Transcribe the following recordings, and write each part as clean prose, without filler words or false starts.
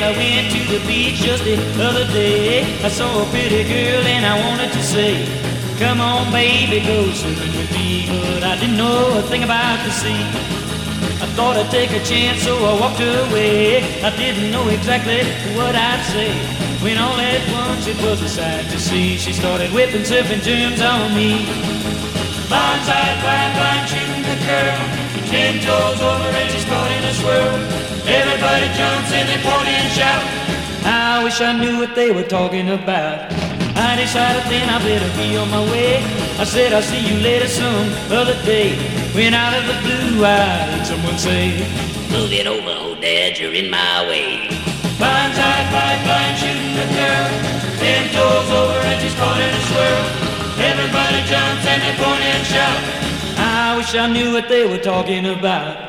Well, I went to the beach just the other day. I saw a pretty girl and I wanted to say, come on, baby, go swimming with me. But I didn't know a thing about the sea. I thought I'd take a chance, so I walked away. I didn't know exactly what I'd say, when all at once it was a sight to see. She started whipping surfing tunes on me. Blindside, blind, shooting the girl. 10 toes over and she's caught in a swirl. Everybody jumps and they point and shout. I wish I knew what they were talking about. I decided then I better be on my way. I said I'll see you later some other day. When out of the blue I heard someone say, move it over, oh Dad, you're in my way. Blindside, blind, shooting the girl. 10 toes over and she's caught in a swirl. Everybody jumps and they point and shout. I wish I knew what they were talking about.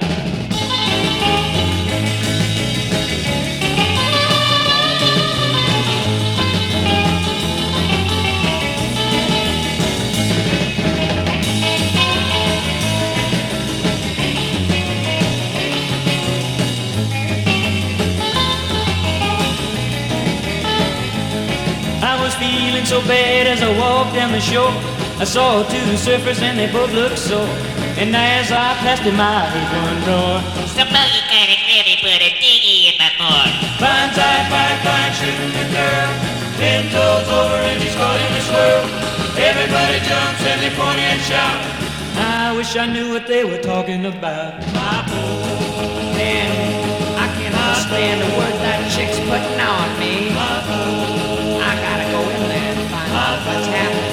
I was feeling so bad as I walked down the shore. I saw 2 surfers and they both looked sore. And as I passed him, I heard one roar. Somebody got it ready, put a diggy in my board. Blindside, blind, shooting the girl. 10 toes over and she's caught in a swirl. Everybody jumps and they point and shout. I wish I knew what they were talking about. Man, I can't understand the word that chick's putting on me. I gotta go in there and find out what's happening.